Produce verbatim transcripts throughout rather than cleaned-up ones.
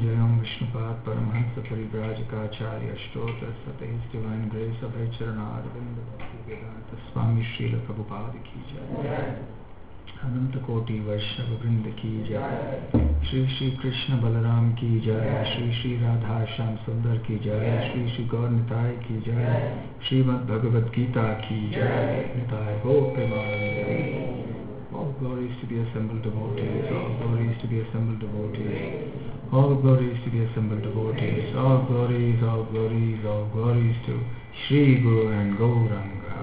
जय Om Vishnupad Paramahamsa Parivrajakacharya Ashtottara Shata divine grace Abhay Charanaravinda Bhakti Vedanta स्वामी श्रील प्रभुपाद की जय। अनंत कोटि वैष्णव वृंद की जय। श्री श्री कृष्ण बलराम की जय। श्री श्री राधा श्याम सुंदर की जय। श्री श्री गौर निताय की जय। श्रीमद् भगवद गीता की जय। निताय हो Premanand. All glories to the assembled devotees, all glories to the assembled devotees, all glories to the assembled devotees, all glories, all glories, all glories to Shri Guru and Gauranga.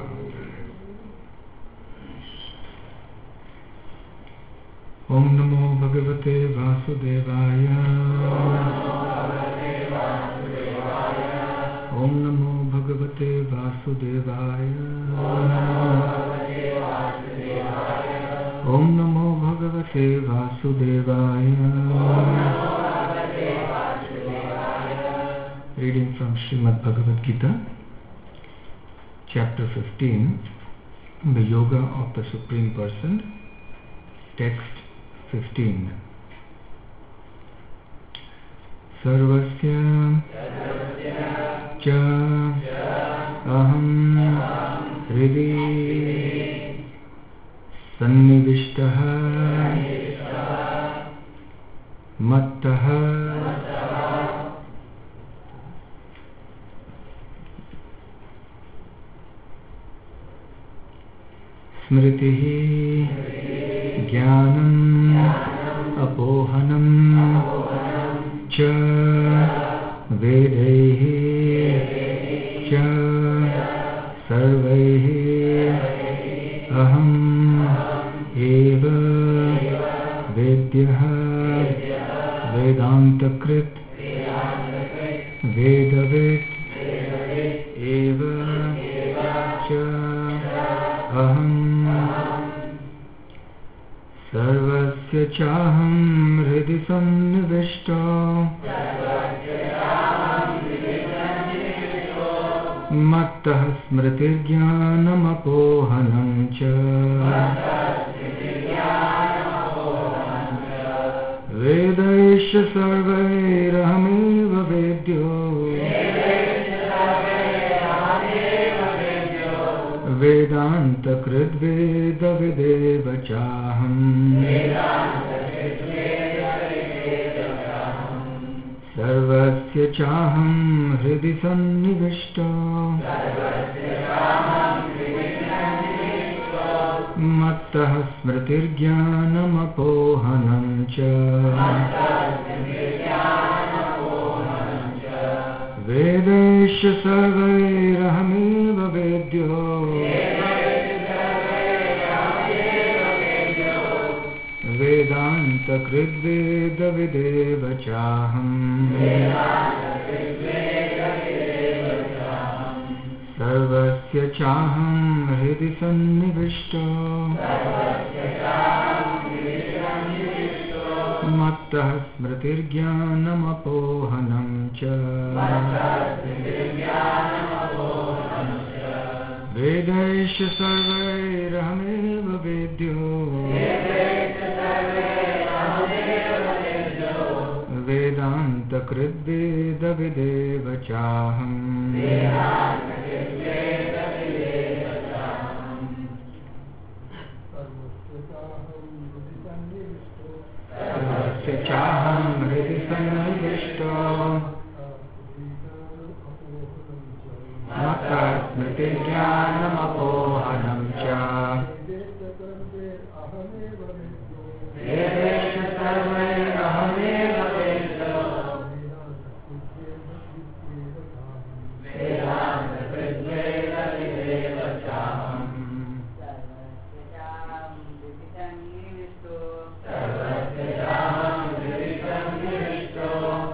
Om Namo Bhagavate Vasudevaya. Om Namo Bhagavate Vasudevaya. Om Namo Bhagavate Vasudevaya. Reading from Srimad Bhagavad Gita, Chapter fifteen, The Yoga of the Supreme Person, Text fifteen. Sarvasya cha aham hridi sannivishtaha mattaha smritihi jnanam apohanam cha vedaihi cha sarvaihi aham eva vedyah vedantakrit vedavet eva cha aham sarvasya chaham hridi sannivishto mattah smritirjnanam apohanam cha vedaisha sarvairahameva vedyo vedanta krit veda videva chaham sarvasya chaham hridi sannivishto mattah smritirjnanam apohanam cha vedesha sarvairahameva vedyo vedanta krit veda videva chaham sarvasya chaham hridi sannivishto mattah smritirjnanam apohanam cha vedaisha sarvairahameva vedyo vedanta krit veda videva chaham sarvasya chaham hridi sannivishto mattah smritirjnanam apohanam cha vedesha sarvairahameva vedyo vedanta krit veda videva chaham sarvasya chaham hridi sannivishto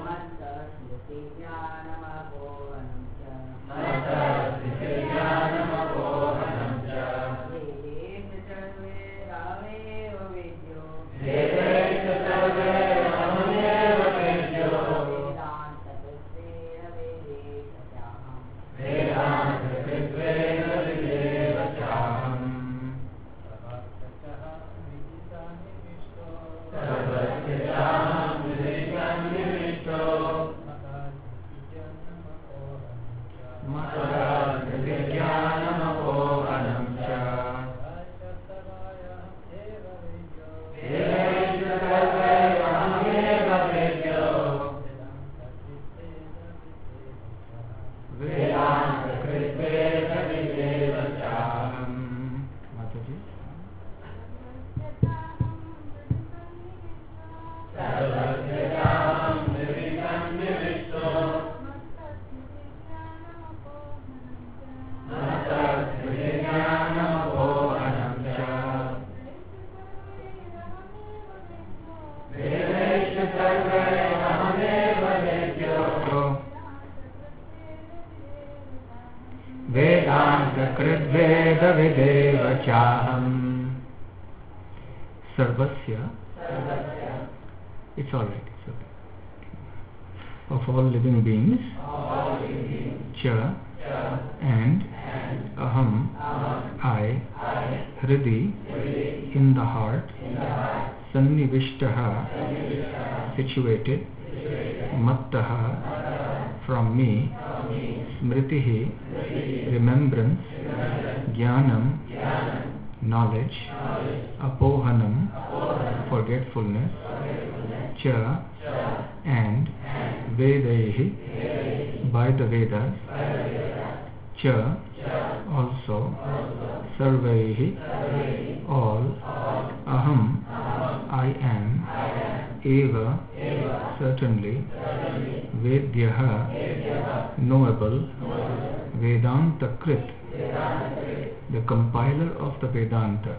Sakritveda Videva Chaham. Sarvasya. It's alright, it's okay. Of all living beings. Cha. And. Aham. I. Hridi. In the heart. Sannivishtaha. Situated. Mattaha. From me. Smritihi. Remembrance. Jnanam. Knowledge. Apohanam. Forgetfulness. Cha. And. Vedaihi. By the Vedas. Cha. Also. Sarvaihi. All. Aham. I am. Eva. Certainly. Vedyaha. Knowable. Vedanta Krit. The compiler of the Vedanta.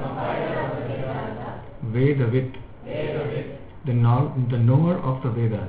Vedavit. The, know, the knower of the Vedas.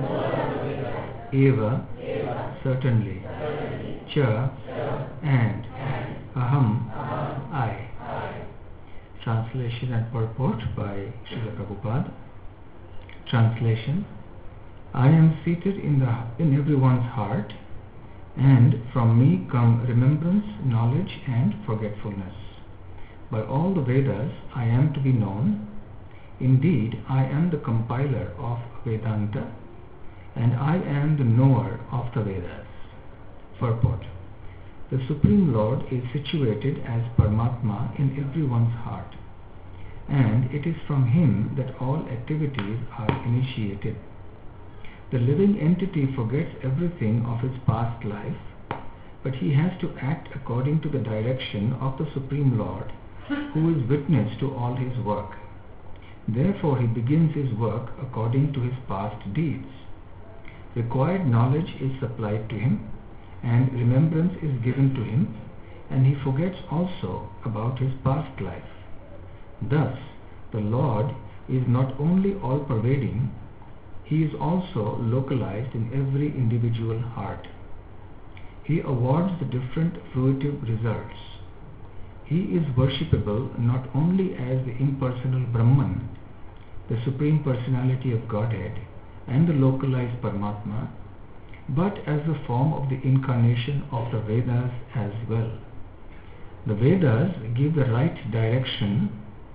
Eva. Certainly. Cha. And. Aham. I. Translation and purport by Srila Prabhupada. Translation. I am seated in, the, in everyone's heart, and from me come remembrance, knowledge and forgetfulness. By all the Vedas I am to be known. Indeed, I am the compiler of Vedanta, and I am the knower of the Vedas. Purport. The Supreme Lord is situated as Paramatma in everyone's heart, and it is from Him that all activities are initiated. The living entity forgets everything of his past life, but he has to act according to the direction of the Supreme Lord, who is witness to all his work. Therefore he begins his work according to his past deeds. Required knowledge is supplied to him, and remembrance is given to him, and he forgets also about his past life. Thus, the Lord is not only all-pervading, He is also localized in every individual heart. He awards the different fruitive results. He is worshipable not only as the impersonal Brahman, the Supreme Personality of Godhead, and the localized Paramatma, but as the form of the incarnation of the Vedas as well. The Vedas give the right direction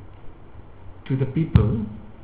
to the people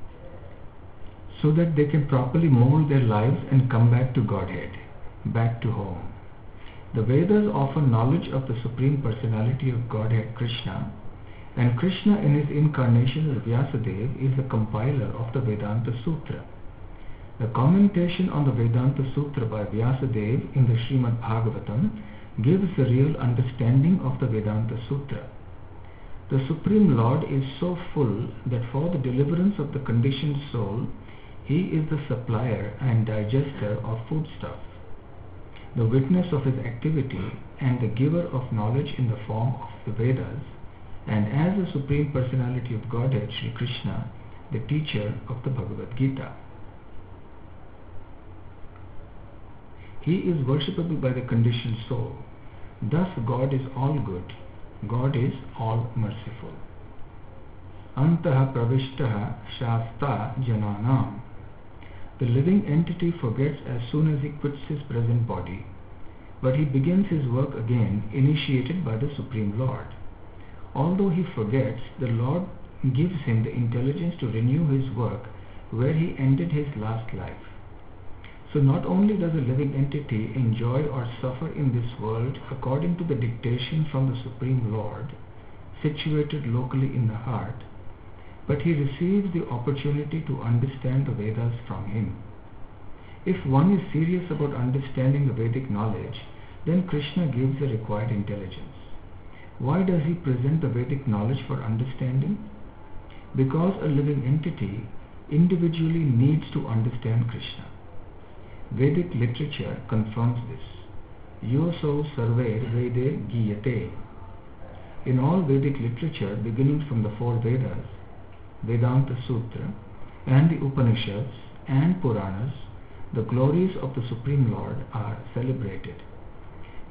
so that they can properly mold their lives and come back to Godhead, back to home. The Vedas offer knowledge of the Supreme Personality of Godhead Krishna, and Krishna in his incarnation as Vyasadeva is the compiler of the Vedanta Sutra. The commentation on the Vedanta Sutra by Vyasadeva in the Srimad Bhagavatam gives the real understanding of the Vedanta Sutra. The Supreme Lord is so full that for the deliverance of the conditioned soul, He is the supplier and digester of foodstuff, the witness of His activity, and the giver of knowledge in the form of the Vedas, and as the Supreme Personality of Godhead, Sri Krishna, the teacher of the Bhagavad Gita. He is worshipable by the conditioned soul. Thus God is all good. God is all merciful. Antaha pravishtaha shasta jananam. The living entity forgets as soon as he quits his present body, but he begins his work again, initiated by the Supreme Lord. Although he forgets, the Lord gives him the intelligence to renew his work where he ended his last life. So not only does a living entity enjoy or suffer in this world according to the dictation from the Supreme Lord, situated locally in the heart, but he receives the opportunity to understand the Vedas from him. If one is serious about understanding the Vedic knowledge, then Krishna gives the required intelligence. Why does he present the Vedic knowledge for understanding? Because a living entity individually needs to understand Krishna. Vedic literature confirms this. Yoso sarver vede giyate. In all Vedic literature, beginning from the four Vedas, Vedanta Sutra, and the Upanishads and Puranas, the glories of the Supreme Lord are celebrated.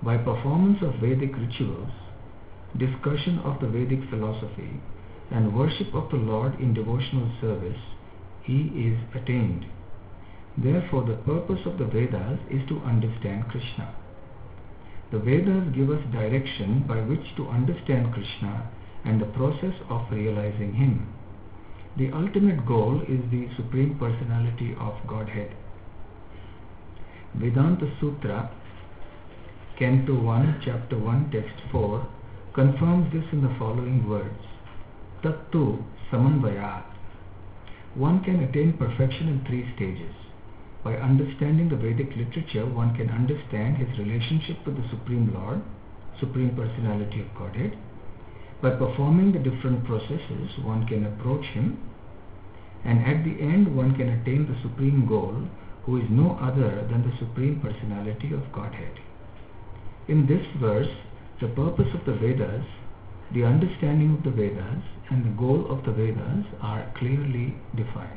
By performance of Vedic rituals, discussion of the Vedic philosophy, and worship of the Lord in devotional service, he is attained. Therefore, the purpose of the Vedas is to understand Krishna. The Vedas give us direction by which to understand Krishna and the process of realizing him. The ultimate goal is the Supreme Personality of Godhead. Vedanta Sutra, Canto one, Chapter one, Text four, confirms this in the following words: Tattu Samanvayat. One can attain perfection in three stages. By understanding the Vedic literature, one can understand his relationship with the Supreme Lord, Supreme Personality of Godhead. By performing the different processes, one can approach him, and at the end one can attain the supreme goal, who is no other than the Supreme Personality of Godhead. In this verse, the purpose of the Vedas, the understanding of the Vedas, and the goal of the Vedas are clearly defined.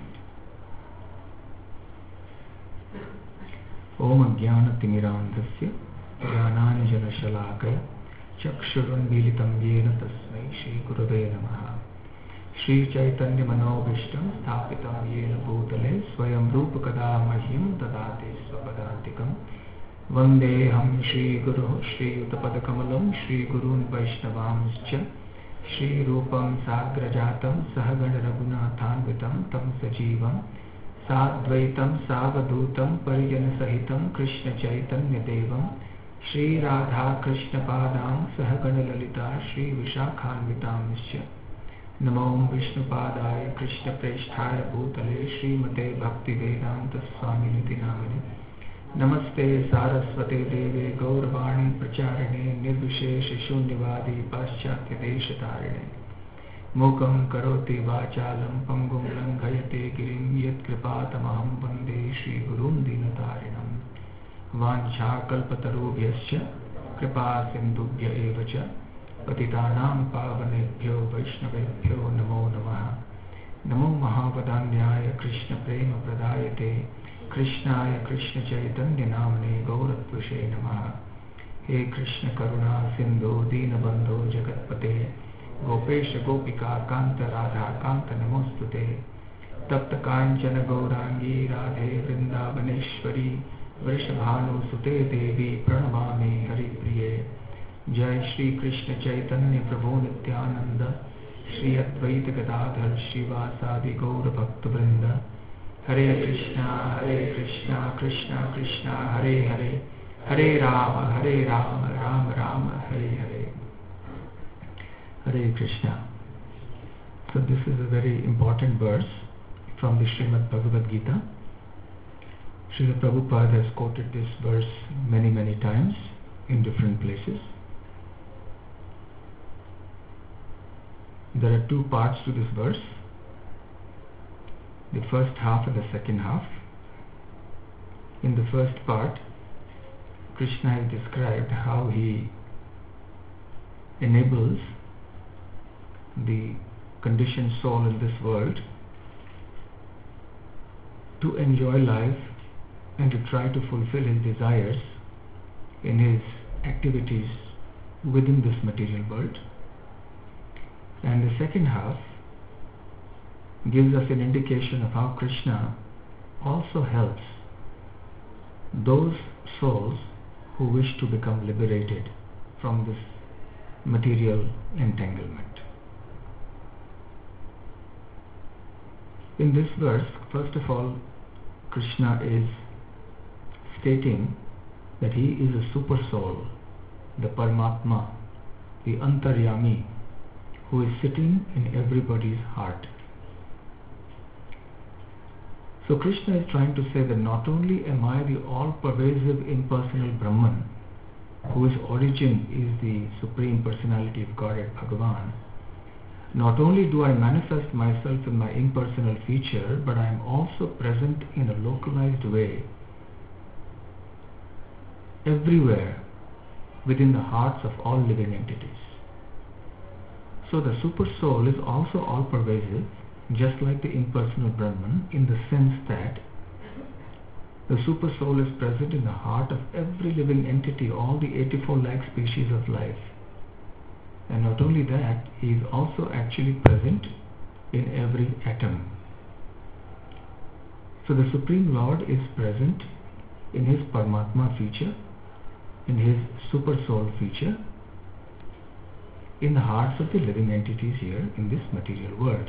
Om Ajnana Timirandhasya Jnananjana Shalakaya Chakshurunmilitam Yena Tasmai Shri Gurave Namaha. Shri Chaitanya Manobhishtam Sthapitam Yena Bhutale Swayam Rupakada Mahyam Dadate Swapadantikam Vandeham Shri Guru Shri Utapadakamalam Shri Gurun Vaishnavamscha Shri Rupam Sagrajatam Sahagana Raghunathanvitam Tam Sajivam Sadvaitam Savadutam Parijana Sahitam Krishna Chaitanya Devam Shri Radha Krishna Padam Sahagana Lalita Shri Vishakhanvitamscha Namo Vishnu Padaya Krishna Preshthaya Bhutale Shri Mate Bhakti Vedanta Swami Niti Namini Namaste Saraswate Deve Gauravani Pracharine Nirvishesha Shunyavadi Paschatya Deshatarine Mukam Karoti Vachalam Pangum Langhayate Girim Yat Kripatamaham Vande Shri Gurum Dinatarinam Vancha Kalpatarubhyascha Kripa Sindubhya Evacha Patitanam Pavanebhyo Vaishnavebhyo Namo Namaha Namo Mahavadanyaya Krishna Prema Pradayate Krishnaya Krishna Chaitanya Namane Gauratpushe Namaha He Krishna Karuna Sindhu Dinabandho Jagatpate Gopesha Gopika Kanta Radha Kanta Namostute Tapta Kanchana Gaurangi Radhe Vrindavaneshwari Vrishabhanu Sute Devi Pranamami Hari Priye Jai Shri Krishna Chaitanya Prabhu Nityananda Shri Advaita Gadadhar Shivasadi Gaura Bhakta Vrinda Hare Krishna Hare Krishna Krishna Krishna Hare Hare Hare Rama Hare Rama Rama Rama Hare Hare Hare Krishna. So this is a very important verse from the Srimad Bhagavad Gita. Srila Prabhupada has quoted this verse many many times in different places. There are two parts to this verse, the first half and the second half. In the first part, Krishna has described how he enables the conditioned soul in this world to enjoy life and to try to fulfill his desires in his activities within this material world. And the second half gives us an indication of how Krishna also helps those souls who wish to become liberated from this material entanglement. In this verse, first of all, Krishna is stating that he is a super soul, the Paramatma, the Antaryami, who is sitting in everybody's heart. So Krishna is trying to say that not only am I the all-pervasive impersonal Brahman, whose origin is the Supreme Personality of Godhead, Bhagavan, not only do I manifest myself in my impersonal feature, but I am also present in a localized way everywhere within the hearts of all living entities. So the super soul is also all-pervasive, just like the impersonal Brahman, in the sense that The super soul is present in the heart of every living entity, all the eighty-four lakh species of life. And not only that, he is also actually present in every atom. So the Supreme Lord is present in his Paramatma feature, in his super soul feature, in the hearts of the living entities here in this material world.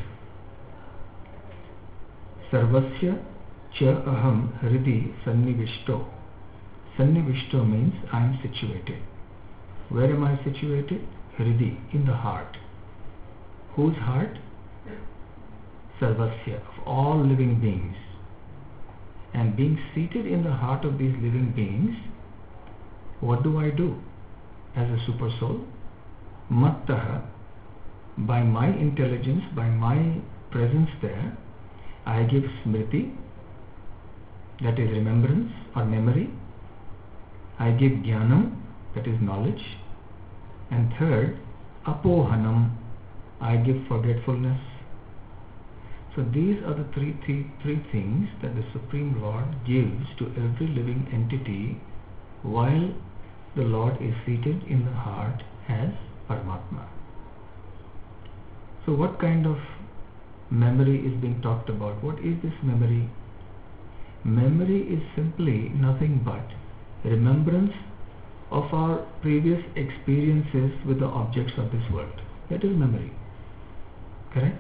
Sarvasya cha aham hridi sannivishto. Sannivishto means I am situated. Where am I situated? Hridi, in the heart. Whose heart? Sarvasya, of all living beings. And being seated in the heart of these living beings, what do I do as a super soul? Mattaha, by my intelligence, by my presence there, I give smriti, that is remembrance or memory. I give jnanam, that is knowledge. And third, apohanam, I give forgetfulness. So these are the three, three, three things that the Supreme Lord gives to every living entity while the Lord is seated in the heart as Paramatma. So what kind of memory is being talked about? What is this memory? Memory is simply nothing but remembrance of our previous experiences with the objects of this world. That is memory. Correct?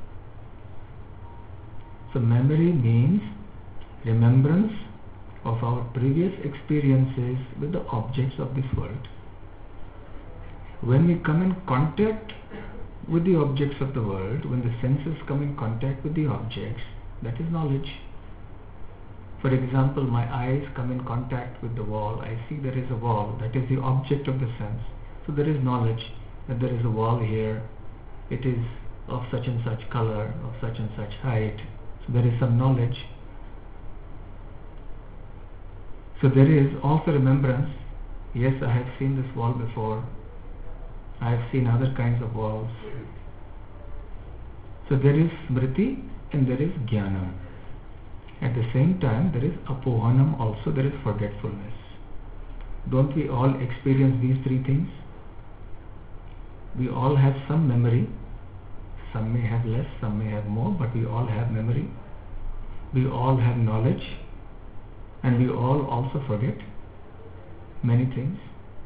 So memory means remembrance of our previous experiences with the objects of this world. When we come in contact with the objects of the world, when the senses come in contact with the objects, that is knowledge. For example, my eyes come in contact with the wall. I see there is a wall. That is the object of the sense. So there is knowledge that there is a wall here. It is of such and such color, of such and such height. So there is some knowledge. So there is also remembrance. Yes, I have seen this wall before. I have seen other kinds of walls. So there is smriti and there is jnanam. At the same time, there is apohanam also, there is forgetfulness. Don't we all experience these three things? We all have some memory. Some may have less, some may have more, but we all have memory. We all have knowledge. And we all also forget many things.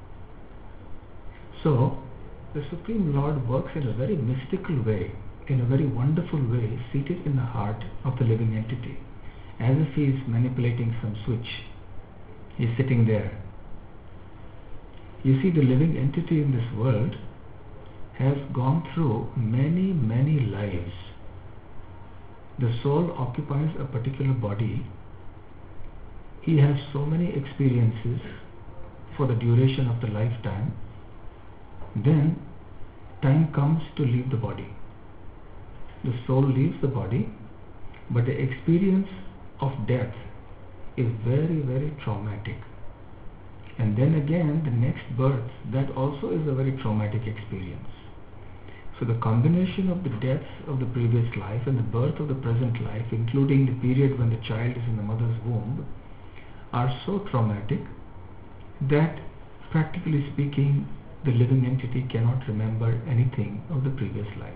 So, the Supreme Lord works in a very mystical way, in a very wonderful way, seated in the heart of the living entity, as if he is manipulating some switch. He is sitting there. You see, the living entity in this world has gone through many, many lives. The soul occupies a particular body. He has so many experiences for the duration of the lifetime. Then time comes to leave the body. The soul leaves the body, but the experience of death is very, very traumatic. And then again, the next birth, that also is a very traumatic experience. So the combination of the deaths of the previous life and the birth of the present life, including the period when the child is in the mother's womb, are so traumatic that, practically speaking, the living entity cannot remember anything of the previous life.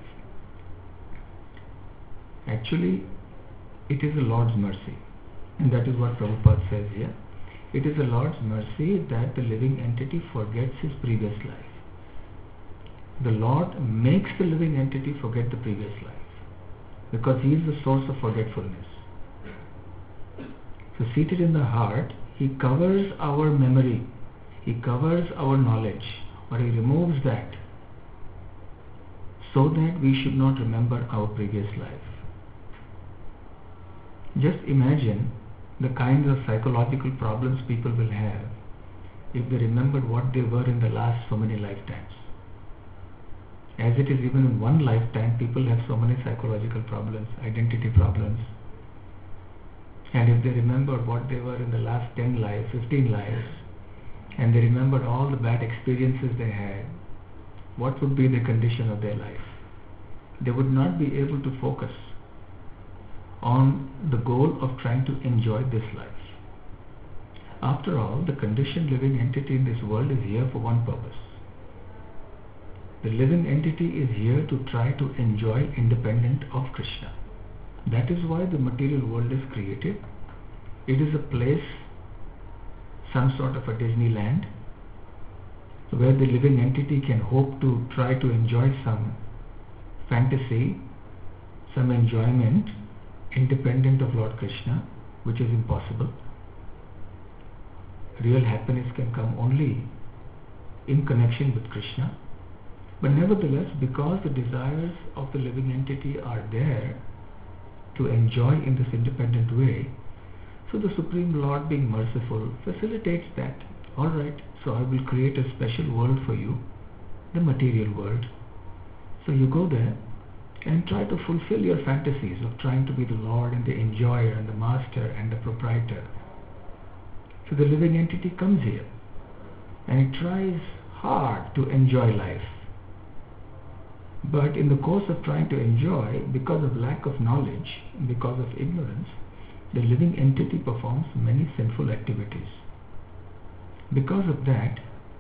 Actually, it is the Lord's mercy, and that is what Prabhupada says here. It is the Lord's mercy that the living entity forgets his previous life. The Lord makes the living entity forget the previous life, because he is the source of forgetfulness. So seated in the heart, he covers our memory, he covers our knowledge, or he removes that, so that we should not remember our previous life. Just imagine the kinds of psychological problems people will have if they remembered what they were in the last so many lifetimes. As it is, even in one lifetime, people have so many psychological problems, identity problems. And if they remembered what they were in the last ten lives, fifteen lives, and they remembered all the bad experiences they had, what would be the condition of their life? They would not be able to focus on the goal of trying to enjoy this life. After all, the conditioned living entity in this world is here for one purpose. The living entity is here to try to enjoy independent of Krishna. That is why the material world is created. It is a place, some sort of a Disneyland, where the living entity can hope to try to enjoy some fantasy, some enjoyment independent of Lord Krishna, which is impossible. Real happiness can come only in connection with Krishna. But nevertheless, because the desires of the living entity are there to enjoy in this independent way, so the Supreme Lord, being merciful, facilitates that. Alright, so I will create a special world for you, the material world. So you go there and try to fulfill your fantasies of trying to be the Lord and the enjoyer and the master and the proprietor. So the living entity comes here and it tries hard to enjoy life. But in the course of trying to enjoy, because of lack of knowledge, because of ignorance, the living entity performs many sinful activities. Because of that,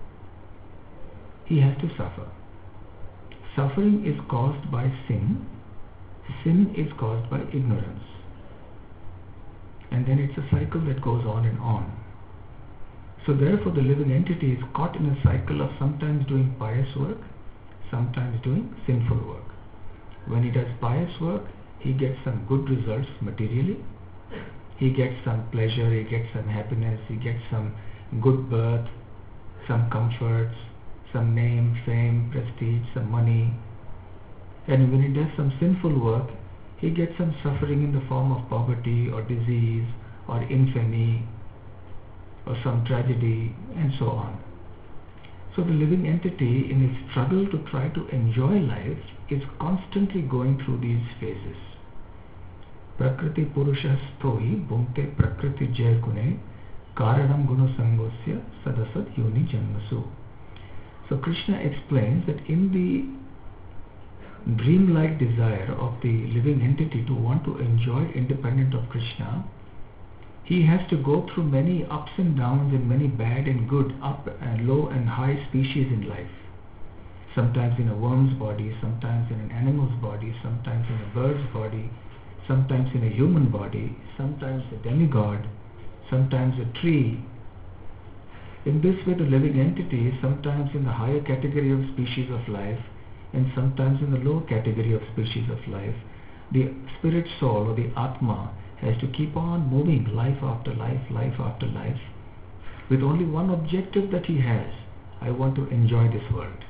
he has to suffer. Suffering is caused by sin. Sin is caused by ignorance. And then it's a cycle that goes on and on. So therefore the living entity is caught in a cycle of sometimes doing pious work, sometimes doing sinful work. When he does pious work, he gets some good results materially. He gets some pleasure, he gets some happiness, he gets some good birth, some comforts, some name, fame, prestige, some money. And when he does some sinful work, he gets some suffering in the form of poverty or disease or infamy or some tragedy and so on. So the living entity, in its struggle to try to enjoy life, is constantly going through these phases. Prakriti Purusha Stoi Bhunte Prakriti Jai Gune Karanam Guna Sangosya Sadasat Yoni Janmasu. So Krishna explains that in the dreamlike desire of the living entity to want to enjoy independent of Krishna, he has to go through many ups and downs and many bad and good, up and low and high species in life. Sometimes in a worm's body, sometimes in an animal's body, sometimes in a bird's body, sometimes in a human body, sometimes a demigod, sometimes a tree. In this way the living entity is sometimes in the higher category of species of life and sometimes in the lower category of species of life. The spirit soul or the Atma has to keep on moving life after life, life after life, with only one objective that he has: I want to enjoy this world,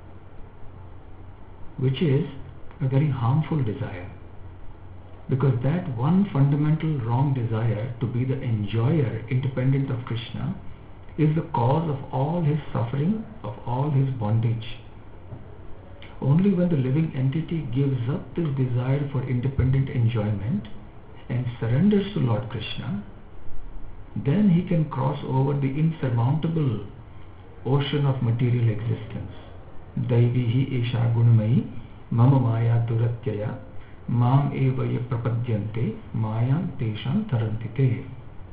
which is a very harmful desire, because that one fundamental wrong desire to be the enjoyer independent of Krishna is the cause of all his suffering, of all his bondage. Only when the living entity gives up this desire for independent enjoyment and surrenders to Lord Krishna, then he can cross over the insurmountable ocean of material existence. Daivihi Isha Gunamayi Mama Maya Duratyaya Mam Evaya Prapadyante Mayam Tesham Tarantite.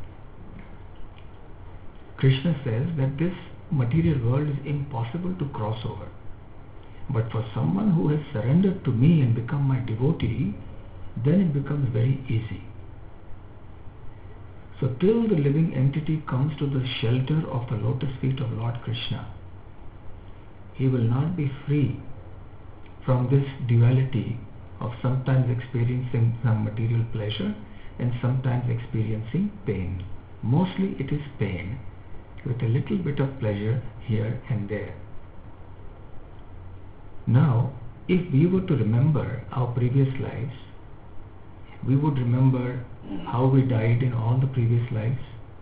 Krishna says that this material world is impossible to cross over. But for someone who has surrendered to me and become my devotee, then it becomes very easy. So till the living entity comes to the shelter of the lotus feet of Lord Krishna, he will not be free from this duality of sometimes experiencing some material pleasure and sometimes experiencing pain. Mostly it is pain, with a little bit of pleasure here and there. Now, if we were to remember our previous lives, we would remember how we died in all the previous lives.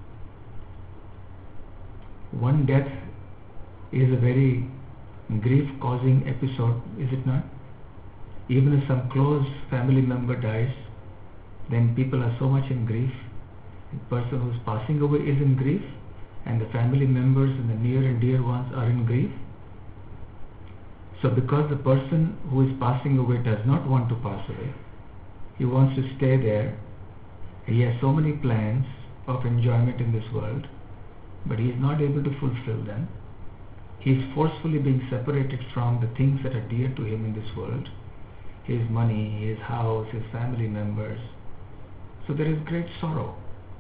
One death is a very grief-causing episode, is it not? Even if some close family member dies, then people are so much in grief. The person who is passing away is in grief, and the family members and the near and dear ones are in grief. So because the person who is passing away does not want to pass away, he wants to stay there, he has so many plans of enjoyment in this world, but he is not able to fulfill them. He is forcefully being separated from the things that are dear to him in this world, his money, his house, his family members. So there is great sorrow.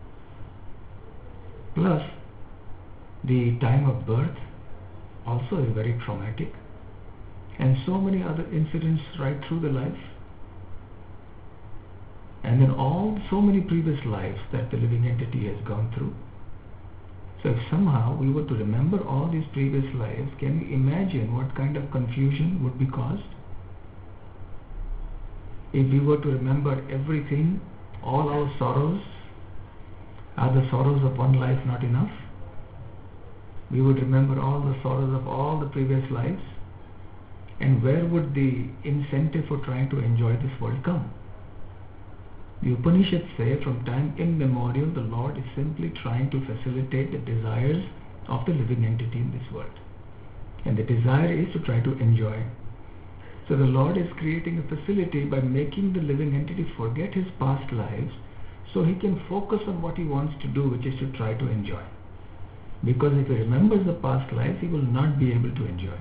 Plus, the time of birth also is very traumatic, and so many other incidents right through the life, and then all so many previous lives that the living entity has gone through. So if somehow we were to remember all these previous lives, can you imagine what kind of confusion would be caused? If we were to remember everything, all our sorrows, are the sorrows of one life not enough? We would remember all the sorrows of all the previous lives, and where would the incentive for trying to enjoy this world come? The Upanishads say from time immemorial the Lord is simply trying to facilitate the desires of the living entity in this world, and the desire is to try to enjoy. So the Lord is creating a facility by making the living entity forget his past lives so he can focus on what he wants to do, which is to try to enjoy. Because if he remembers the past lives, he will not be able to enjoy.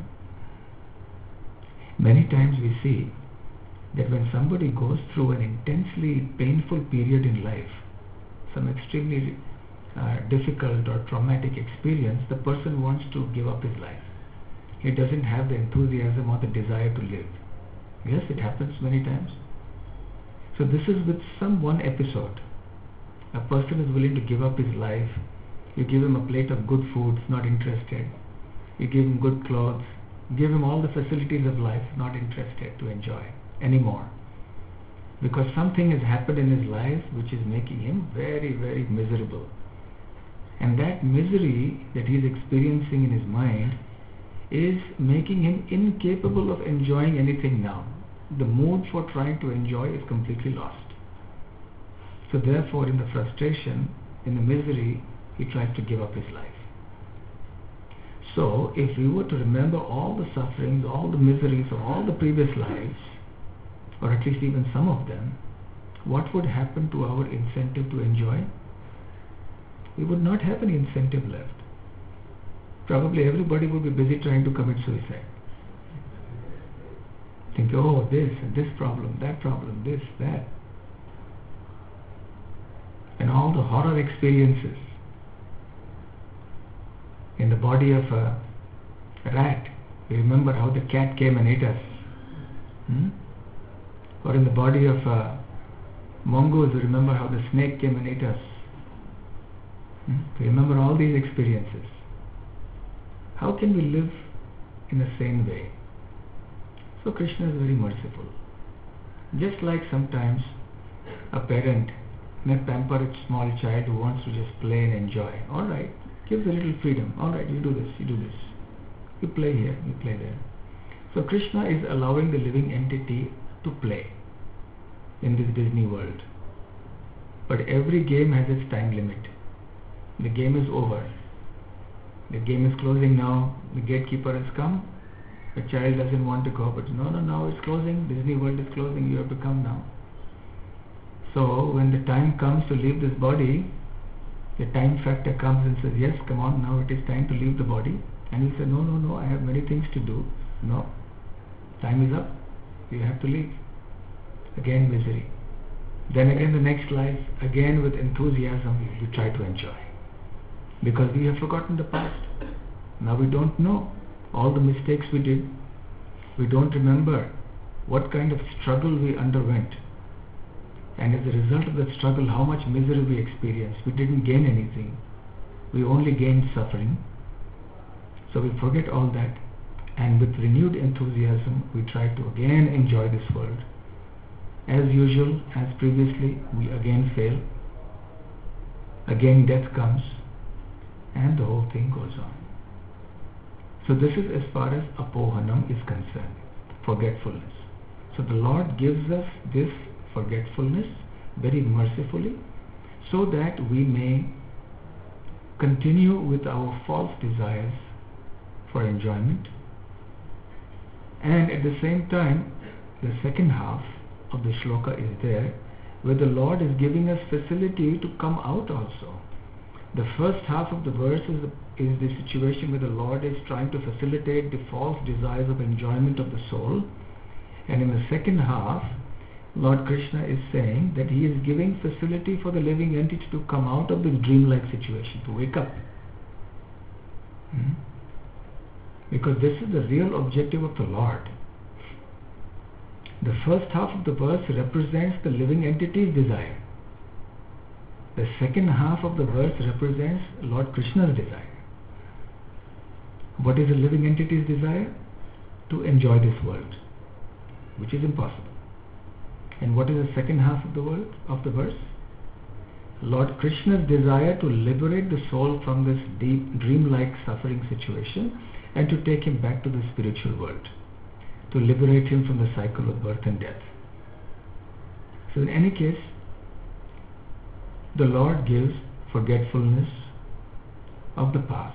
Many times we see that when somebody goes through an intensely painful period in life, some extremely uh, difficult or traumatic experience, the person wants to give up his life. He doesn't have the enthusiasm or the desire to live. Yes, it happens many times. So this is with some one episode. A person is willing to give up his life. You give him a plate of good food, not interested. You give him good clothes, give him all the facilities of life, not interested to enjoy anymore. Because something has happened in his life which is making him very, very miserable. And that misery that he is experiencing in his mind is making him incapable of enjoying anything now. The mood for trying to enjoy is completely lost. So therefore, in the frustration, in the misery, he tries to give up his life. So if we were to remember all the sufferings, all the miseries of all the previous lives, or at least even some of them, what would happen to our incentive to enjoy? We would not have any incentive left. Probably everybody would be busy trying to commit suicide. Think, oh, this and this problem, that problem, this, that. And all the horror experiences. In the body of a rat, we remember how the cat came and ate us. Hmm? Or in the body of a mongoose, we remember how the snake came and ate us. Hmm? We remember all these experiences. How can we live in the same way? So Krishna is very merciful. Just like sometimes a parent may pamper its small child who wants to just play and enjoy. Alright, gives a little freedom. Alright, you do this, you do this. You play here, you play there. So Krishna is allowing the living entity to play in this Disney world. But every game has its time limit. The game is over. The game is closing now. The gatekeeper has come. The child doesn't want to go, but no, no, now it's closing. Disney World is closing. You have to come now. So when the time comes to leave this body, the time factor comes and says, yes, come on, now it is time to leave the body. And you say, no, no, no, I have many things to do. No, time is up. You have to leave. Again misery. Then again the next life, again with enthusiasm, we try to enjoy. Because we have forgotten the past. Now we don't know all the mistakes we did. We don't remember what kind of struggle we underwent. And as a result of that struggle, how much misery we experienced. We didn't gain anything. We only gained suffering. So we forget all that. And with renewed enthusiasm, we try to again enjoy this world. As usual, as previously, we again fail. Again death comes. And the whole thing goes on. So this is as far as apohanam is concerned, forgetfulness. So the Lord gives us this forgetfulness very mercifully so that we may continue with our false desires for enjoyment, and at the same time the second half of the shloka is there where the Lord is giving us facility to come out also. The first half of the verse is the, is the situation where the Lord is trying to facilitate the false desires of enjoyment of the soul, and in the second half, Lord Krishna is saying that he is giving facility for the living entity to come out of this dreamlike situation, to wake up. Hmm? Because this is the real objective of the Lord. The first half of the verse represents the living entity's desire. The second half of the verse represents Lord Krishna's desire. What is the living entity's desire? To enjoy this world, which is impossible. And what is the second half of the word of the verse? Lord Krishna's desire to liberate the soul from this deep dreamlike suffering situation and to take him back to the spiritual world, to liberate him from the cycle of birth and death. So in any case, the Lord gives forgetfulness of the past.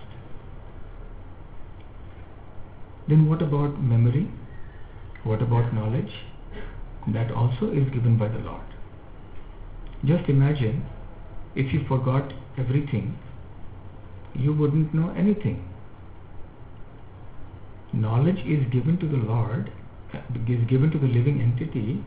Then what about memory? What about knowledge? That also is given by the Lord. Just imagine if you forgot everything, you wouldn't know anything. Knowledge is given to the Lord, is given to the living entity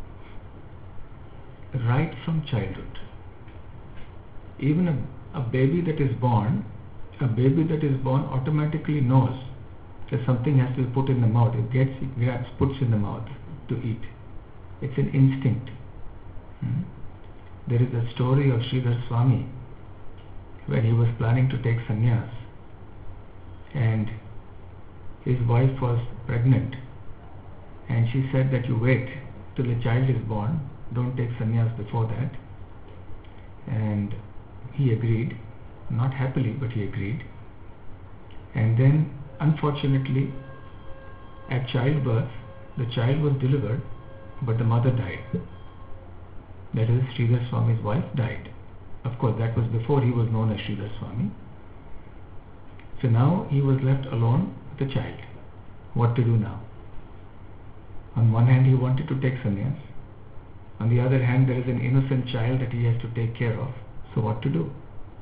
right from childhood. Even a, a baby that is born, a baby that is born automatically knows that something has to be put in the mouth. It gets, it grabs, puts in the mouth to eat. It's an instinct. Hmm? There is a story of Sridhar Swami when he was planning to take sannyas, and his wife was pregnant, and she said that you wait till the child is born, don't take sannyas before that. And he agreed, not happily, but he agreed. And then unfortunately at childbirth the child was delivered, but the mother died. That is, Sridhar Swami's wife died. Of course, that was before he was known as Sridhar Swami. So now he was left alone with the child. What to do now? On one hand, he wanted to take sannyas. On the other hand, there is an innocent child that he has to take care of. So what to do?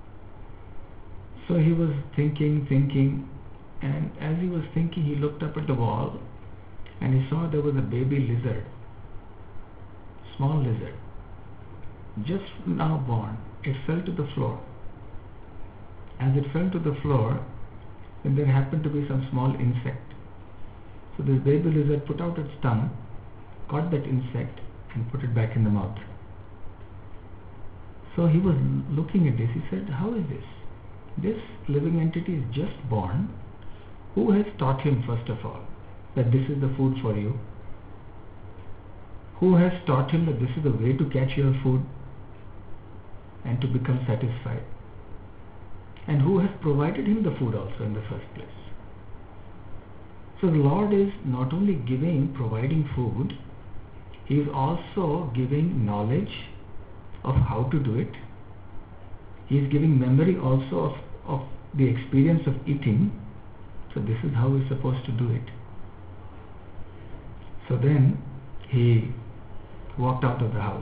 So he was thinking, thinking, and as he was thinking, he looked up at the wall and he saw there was a baby lizard, small lizard, just now born. It fell to the floor. As it fell to the floor, then there happened to be some small insect. So this baby lizard put out its tongue, caught that insect and put it back in the mouth. So he was looking at this. He said, how is this? This living entity is just born. Who has taught him, first of all, that this is the food for you? Who has taught him that this is the way to catch your food and to become satisfied? And who has provided him the food also in the first place? So the Lord is not only giving, providing food, He is also giving knowledge of how to do it. He is giving memory also of, of the experience of eating. So this is how we are supposed to do it. So then he walked out of the house,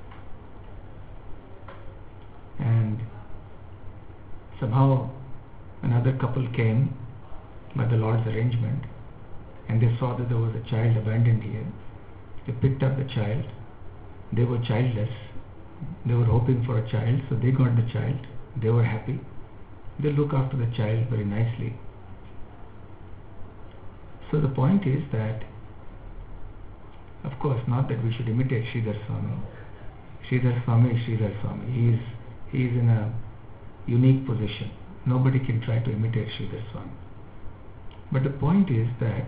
and somehow another couple came by the Lord's arrangement, and they saw that there was a child abandoned here. They picked up the child. They were childless. They were hoping for a child, so they got the child. They were happy. They look after the child very nicely. So the point is that, of course, not that we should imitate Sridhar Swami. Sridhar Swami is Sridhar Swami. He is, he is in a unique position. Nobody can try to imitate Sridhar Swami. But the point is that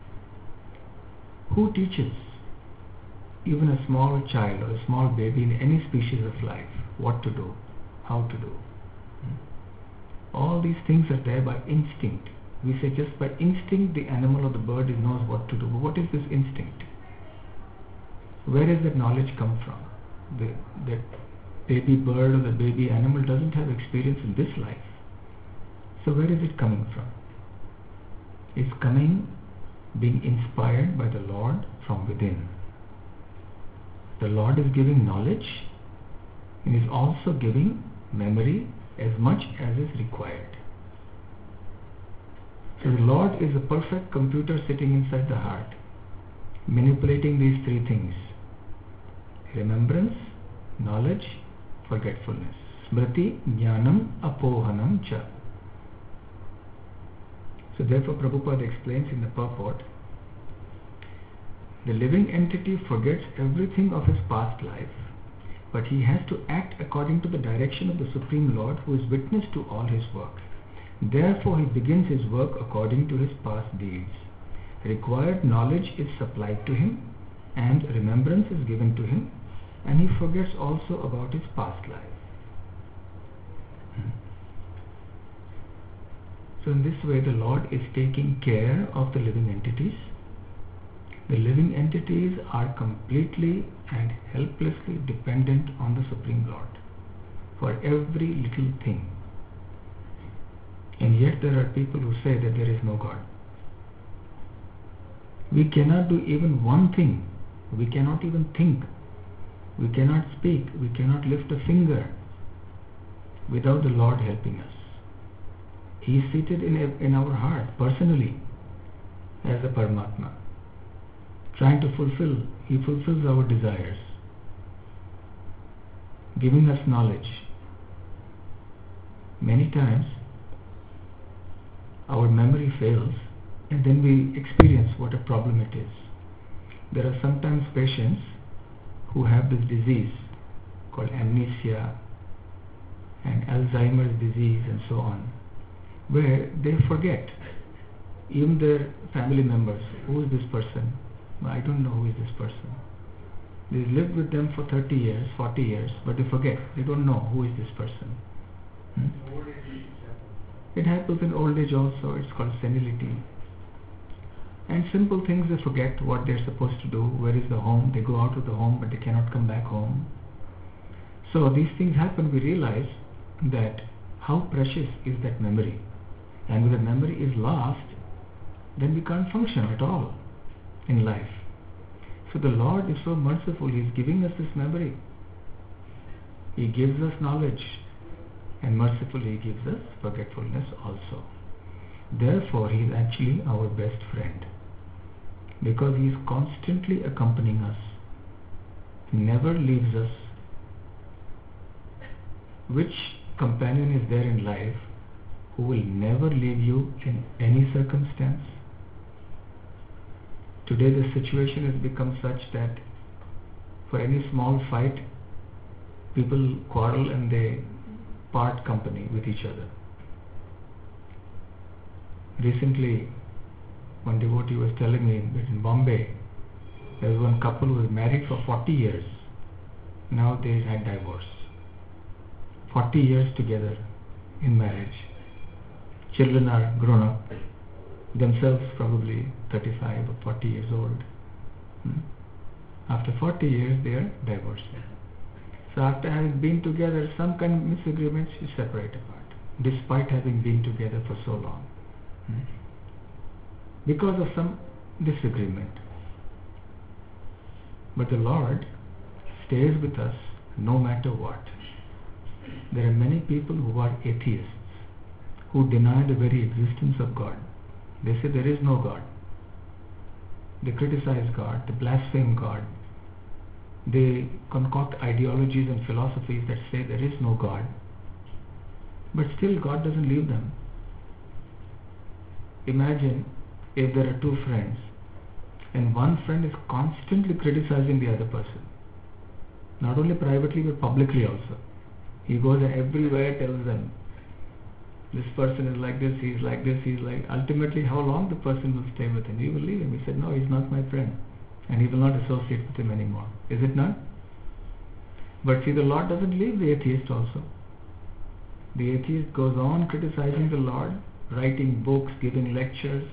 who teaches even a small child or a small baby in any species of life what to do, how to do? All these things are there by instinct. We say just by instinct the animal or the bird knows what to do. But what is this instinct? Where does that knowledge come from? The, that baby bird or the baby animal doesn't have experience in this life. So where is it coming from? It's coming, being inspired by the Lord from within. The Lord is giving knowledge and is also giving memory, as much as is required. So the Lord is a perfect computer sitting inside the heart, manipulating these three things: remembrance, knowledge, forgetfulness. Smriti, jnanam, apohanam cha. So therefore Prabhupada explains in the purport, the living entity forgets everything of his past life, but he has to act according to the direction of the Supreme Lord, who is witness to all his work. Therefore he begins his work according to his past deeds. Required knowledge is supplied to him, and remembrance is given to him, and he forgets also about his past life. So in this way the Lord is taking care of the living entities. The living entities are completely and helplessly dependent on the Supreme Lord for every little thing. And yet there are people who say that there is no God. We cannot do even one thing. We cannot even think. We cannot speak. We cannot lift a finger without the Lord helping us. He is seated in, a, in our heart personally as a Paramatma, trying to fulfill. He fulfills our desires, giving us knowledge. Many times our memory fails, and then we experience what a problem it is. There are sometimes patients who have this disease called amnesia and Alzheimer's disease and so on, where they forget even their family members. Who is this person? I don't know who is this person. They lived with them for thirty years, forty years, but they forget. They don't know who is this person. Hmm? It happens in old age also. It's called senility. And simple things they forget what they're supposed to do. Where is the home? They go out of the home, but they cannot come back home. So these things happen. We realize that how precious is that memory. And when the memory is lost, then we can't function at all in life. So the Lord is so merciful. He is giving us this memory. He gives us knowledge, and mercifully He gives us forgetfulness also. Therefore He is actually our best friend, because He is constantly accompanying us. He never leaves us. Which companion is there in life who will never leave you in any circumstance? Today the situation has become such that for any small fight, people quarrel and they part company with each other. Recently, one devotee was telling me that in Bombay, there was one couple who was married for forty years. Now they had divorce. forty years together in marriage. Children are grown up, themselves probably thirty-five or forty years old. Hmm? After forty years they are divorcing. So after having been together, some kind of misagreements, you separate apart, despite having been together for so long. Hmm? Because of some disagreement. But the Lord stays with us no matter what. There are many people who are atheists, who deny the very existence of God. They say there is no God. They criticize God, they blaspheme God. They concoct ideologies and philosophies that say there is no God. But still God doesn't leave them. Imagine if there are two friends and one friend is constantly criticizing the other person. Not only privately but publicly also. He goes everywhere, tells them, this person is like this, he is like this, he is like... Ultimately, how long the person will stay with him? He will leave him. He said, no, he is not my friend. And he will not associate with him anymore. Is it not? But see, the Lord doesn't leave the atheist also. The atheist goes on criticizing the Lord, writing books, giving lectures.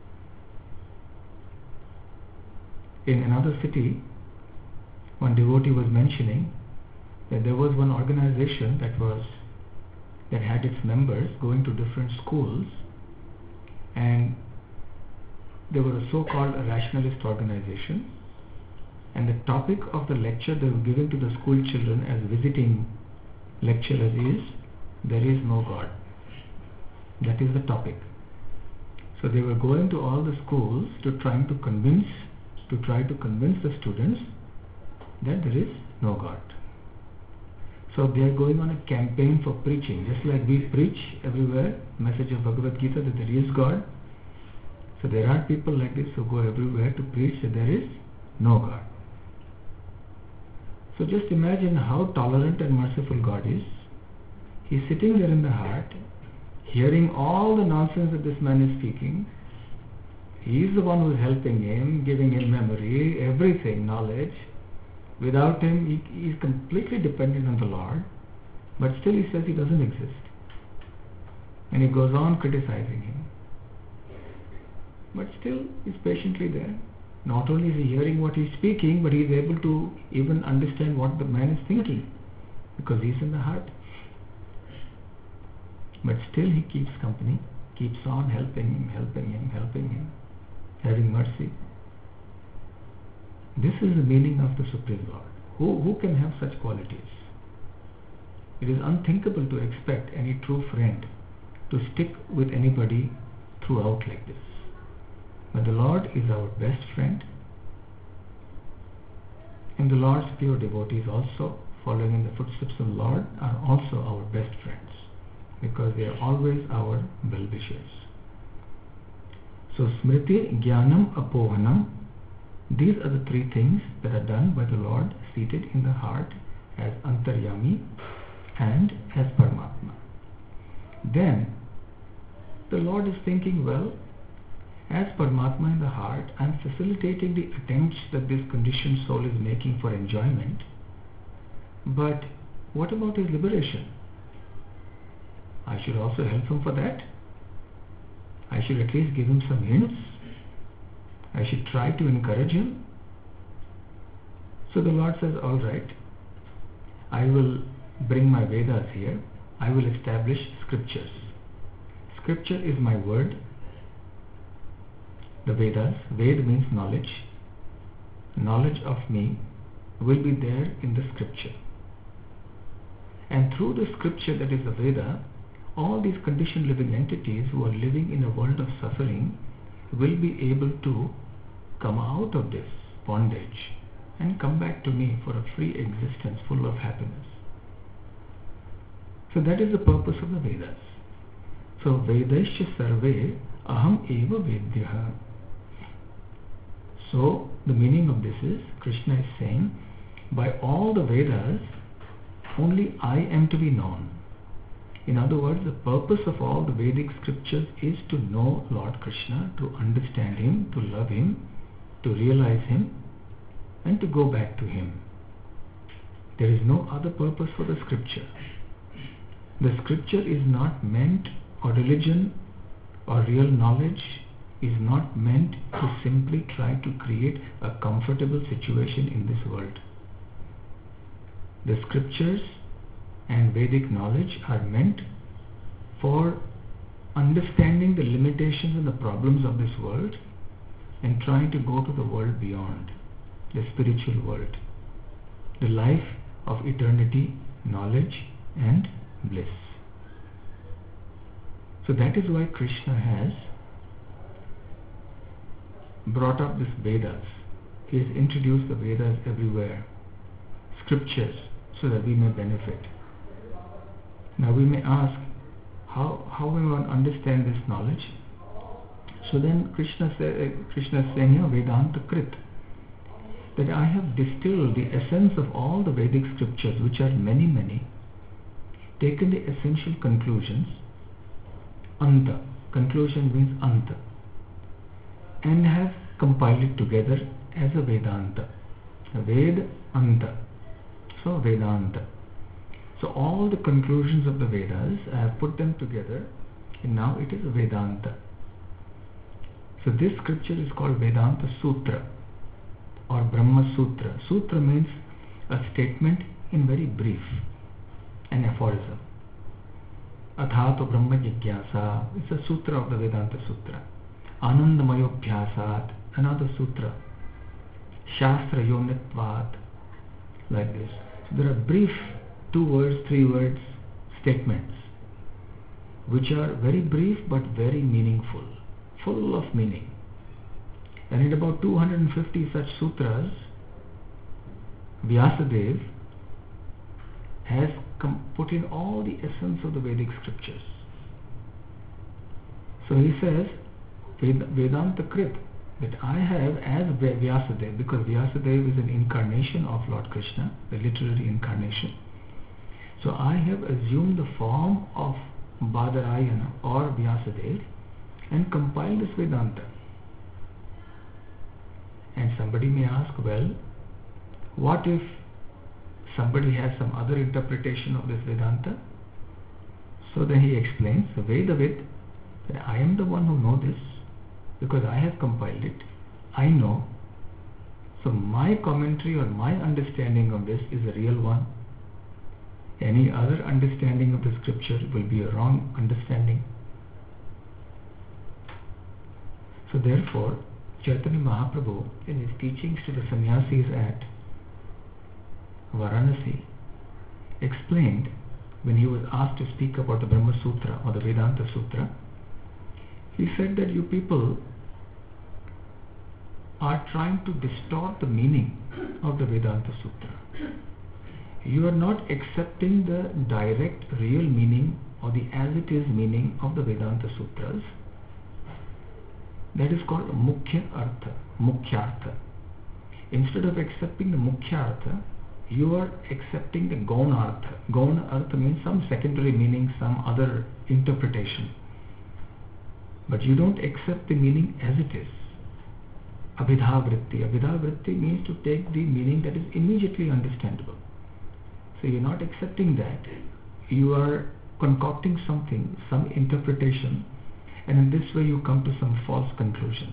In another city, one devotee was mentioning that there was one organization that was that had its members going to different schools, and they were a so-called rationalist organization, and the topic of the lecture they were giving to the school children as visiting lecturers is there is no God. That is the topic. So they were going to all the schools to trying to convince, to try to convince the students that there is no God. So they are going on a campaign for preaching, just like we preach everywhere, message of Bhagavad Gita that there is God. So there are people like this who go everywhere to preach that there is no God. So just imagine how tolerant and merciful God is. He is sitting there in the heart, hearing all the nonsense that this man is speaking. He is the one who is helping him, giving him memory, everything, knowledge. Without him, he, he is completely dependent on the Lord, but still he says he doesn't exist. And he goes on criticizing him. But still he is patiently there. Not only is he hearing what he is speaking, but he is able to even understand what the man is thinking, because he is in the heart. But still he keeps company, keeps on helping him, helping him, helping him, having mercy. This is the meaning of the Supreme Lord. Who, who can have such qualities? It is unthinkable to expect any true friend to stick with anybody throughout like this. But the Lord is our best friend, and the Lord's pure devotees also, following in the footsteps of the Lord, are also our best friends, because they are always our well-wishers. So Smriti, Jnanam, Apohanam, these are the three things that are done by the Lord seated in the heart as Antaryami and as Paramatma. Then the Lord is thinking, well, as Paramatma in the heart, I am facilitating the attempts that this conditioned soul is making for enjoyment. But what about his liberation? I should also help him for that. I should at least give him some hints. I should try to encourage him. So the Lord says, all right, I will bring my Vedas here. I will establish scriptures. Scripture is my word. The Vedas, Ved means knowledge. Knowledge of me will be there in the scripture. And through the scripture that is the Veda, all these conditioned living entities who are living in a world of suffering will be able to come out of this bondage and come back to me for a free existence full of happiness. So that is the purpose of the Vedas. So Vedasya Sarve Aham Eva Vedyaha. So the meaning of this is, Krishna is saying, by all the Vedas, only I am to be known. In other words, the purpose of all the Vedic scriptures is to know Lord Krishna, to understand him, to love him, to realize him, and to go back to him. There is no other purpose for the scripture. The scripture is not meant, or religion or real knowledge is not meant to simply try to create a comfortable situation in this world. The scriptures and Vedic knowledge are meant for understanding the limitations and the problems of this world and trying to go to the world beyond, the spiritual world, the life of eternity, knowledge and bliss. So that is why Krishna has brought up this Vedas. He has introduced the Vedas everywhere, scriptures, so that we may benefit. Now we may ask, how how will one understand this knowledge? So then Krishna, say, uh, Krishna is saying here, Vedanta Krit, that I have distilled the essence of all the Vedic scriptures, which are many, many, taken the essential conclusions, Anta, conclusion means Anta, and have compiled it together as a Vedanta, a Ved Anta, so Vedanta. So all the conclusions of the Vedas, I have put them together, and now it is a Vedanta. So this scripture is called Vedanta Sutra or Brahma Sutra. Sutra means a statement in very brief, an aphorism. Athato Brahma Jigyasa, it's a sutra of the Vedanta Sutra. Anandamayobhyasat, another sutra. Shastra Yonitvat, like this. So there are brief two words, three words statements which are very brief but very meaningful, full of meaning. And in about two hundred fifty such sutras, Vyasadeva has com- put in all the essence of the Vedic scriptures. So he says, Ved- Vedanta Krit, that I have as Vyasadeva, because Vyasadeva is an incarnation of Lord Krishna, a literary incarnation. So I have assumed the form of Badarayana or Vyasadeva and compiled this Vedanta. And somebody may ask, well, what if somebody has some other interpretation of this Vedanta? So then he explains, Vedavid, that I am the one who know this, because I have compiled it. I know. So my commentary or my understanding of this is a real one. Any other understanding of the scripture will be a wrong understanding. So therefore, Chaitanya Mahaprabhu, in his teachings to the sannyasis at Varanasi, explained, when he was asked to speak about the Brahma Sutra or the Vedanta Sutra, he said that you people are trying to distort the meaning of the Vedanta Sutra. You are not accepting the direct, real meaning or the as-it-is meaning of the Vedanta Sutras. That is called Mukhya Artha, Mukhyartha. Instead of accepting the Mukhyartha, you are accepting the Gaunartha. Gaunartha means some secondary meaning, some other interpretation. But you don't accept the meaning as it is. Abhidhavritti. Abhidhavritti means to take the meaning that is immediately understandable. So you're not accepting that. You are concocting something, some interpretation, and in this way you come to some false conclusions.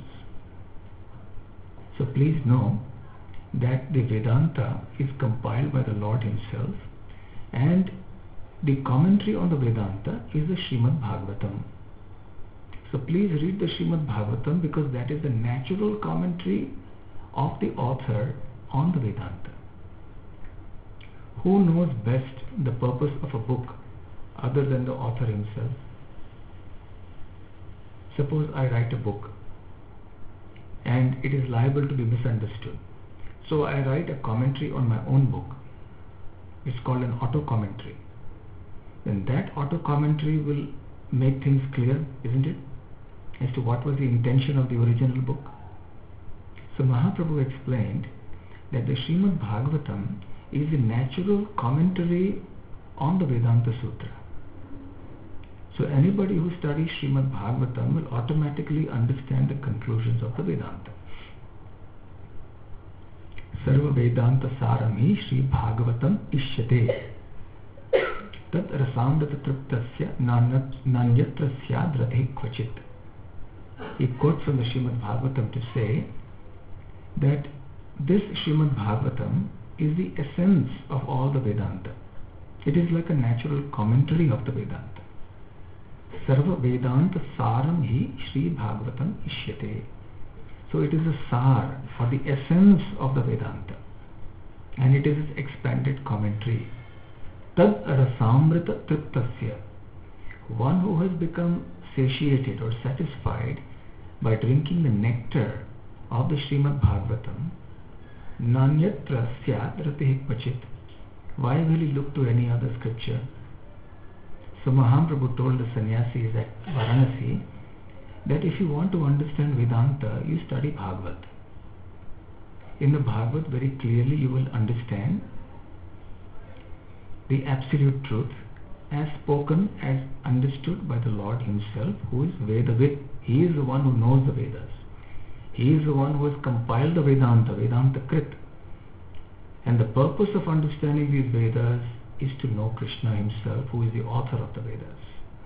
So please know that the Vedanta is compiled by the Lord Himself, and the commentary on the Vedanta is the Srimad Bhagavatam. So please read the Srimad Bhagavatam, because that is the natural commentary of the author on the Vedanta. Who knows best the purpose of a book other than the author himself? Suppose I write a book and it is liable to be misunderstood. So I write a commentary on my own book. It's called an auto-commentary. Then that auto-commentary will make things clear, isn't it? As to what was the intention of the original book. So Mahaprabhu explained that the Srimad Bhagavatam is the natural commentary on the Vedanta Sutra. So anybody who studies Srimad Bhagavatam will automatically understand the conclusions of the Vedanta. Sarva Vedanta Sarami Sri Bhagavatam Ishyate Tat Rasamrata Triptasya Nanyatra Syad Radhe Kvachit. He quotes from the Srimad Bhagavatam to say that this Srimad Bhagavatam is the essence of all the Vedanta. It is like a natural commentary of the Vedanta. Sarva Vedanta Saram Hi Sri Bhagavatam Ishyate. So it is a sar, or the essence of the Vedanta, and it is its expanded commentary. Tad Rasamrita Triptasya. One who has become satiated or satisfied by drinking the nectar of the Srimad Bhagavatam, Nanyatra Syad Ratih Kvachit. Why will he look to any other scripture? So Mahaprabhu told the sannyasis at Varanasi that if you want to understand Vedanta, you study Bhagavad. In the Bhagavad, very clearly you will understand the absolute truth as spoken, as understood by the Lord Himself, who is Vedavid. He is the one who knows the Vedas. He is the one who has compiled the Vedanta, Vedanta Krit. And the purpose of understanding these Vedas is to know Krishna Himself, who is the author of the Vedas.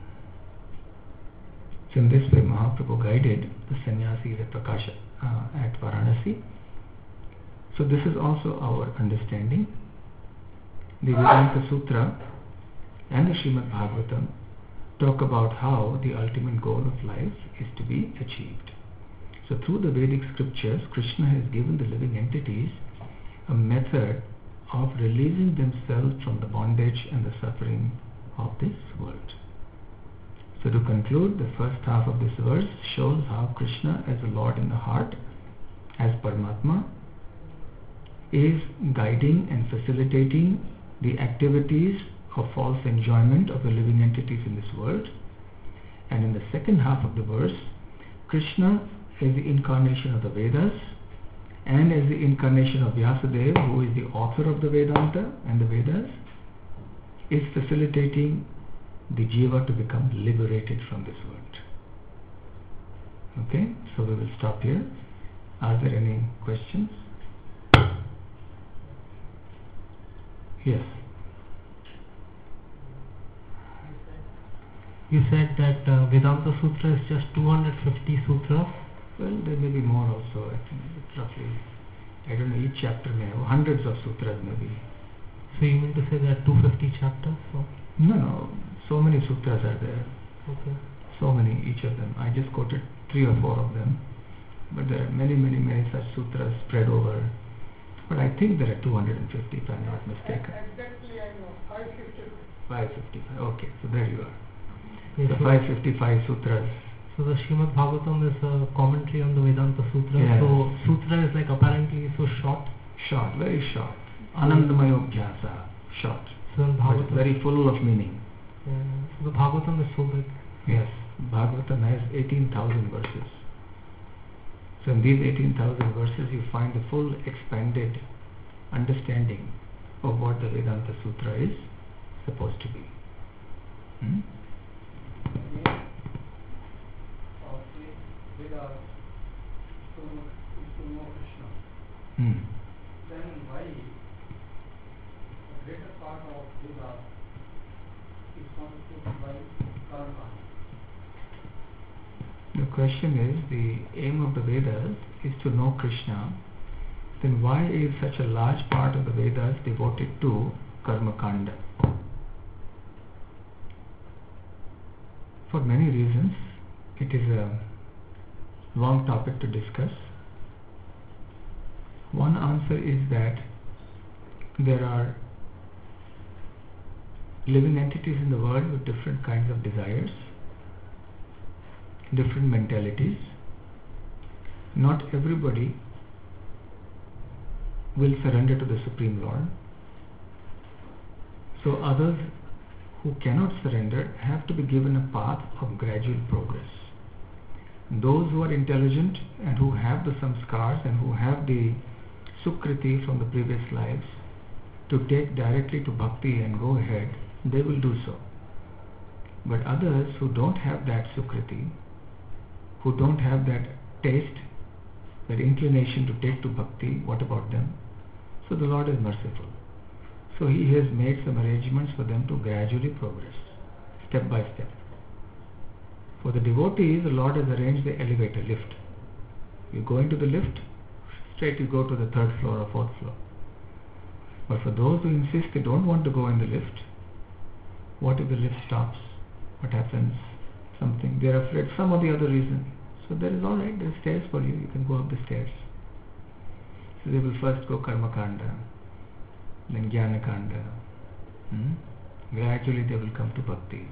So in this way Mahaprabhu guided the sannyasis at Prakasha, uh, at Varanasi. So this is also our understanding. The Vedanta Sutra and the Srimad Bhagavatam talk about how the ultimate goal of life is to be achieved. So through the Vedic scriptures, Krishna has given the living entities a method of releasing themselves from the bondage and the suffering of this world. So to conclude, the first half of this verse shows how Krishna as the Lord in the heart, as Paramatma, is guiding and facilitating the activities of false enjoyment of the living entities in this world. And in the second half of the verse, Krishna is the incarnation of the Vedas and as the incarnation of Vyasadeva, who is the author of the Vedanta and the Vedas, is facilitating the jiva to become liberated from this world. Okay, so we will stop here. Are there any questions? Yes. You said that uh, Vedanta Sutra is just two hundred fifty sutras. Well, there may be more also. I think it's roughly, I don't know, each chapter may have hundreds of sutras maybe. So you mean to say there are two hundred fifty chapters? Or? No, no. So many sutras are there. Okay. So many, each of them. I just quoted three or four of them. But there are many, many, many such sutras spread over. But I think there are two hundred fifty if I'm not mistaken. Exactly, I know. five fifty-five. five fifty-five. Okay, so there you are. Okay, So so five fifty-five sutras. So the Srimad Bhagavatam is a commentary on the Vedanta Sutra. Yes. So Sutra is like apparently so short. Short, very short. Anandamayobhyasa. Short. So in But Bhagavatam, very full of meaning. yeah, so the Bhagavatam is so big. Yes, Bhagavatam has eighteen thousand verses. So in these eighteen thousand verses you find the full expanded understanding of what the Vedanta Sutra is supposed to be. Hmm? Vedas to know, to know Krishna. Hmm. Then why the greater part of Vedas is constituted by karma? The question is, the aim of the Vedas is to know Krishna. Then why is such a large part of the Vedas devoted to Karma Kanda? For many reasons. It is a long topic to discuss. One answer is that there are living entities in the world with different kinds of desires, different mentalities. Not everybody will surrender to the Supreme Lord. So others who cannot surrender have to be given a path of gradual progress. Those who are intelligent and who have the samskars and who have the sukriti from the previous lives to take directly to bhakti and go ahead, they will do so. But others who don't have that sukriti, who don't have that taste, that inclination to take to bhakti, what about them? So the Lord is merciful. So He has made some arrangements for them to gradually progress, step by step. For the devotees, the Lord has arranged the elevator, lift. You go into the lift, straight you go to the third floor or fourth floor. But for those who insist they don't want to go in the lift, what if the lift stops? What happens? Something. They are afraid, some or the other reason. So there is alright, there are stairs for you, you can go up the stairs. So they will first go Karma Kanda, then Jnana Kanda. Hmm? Gradually they will come to Bhakti.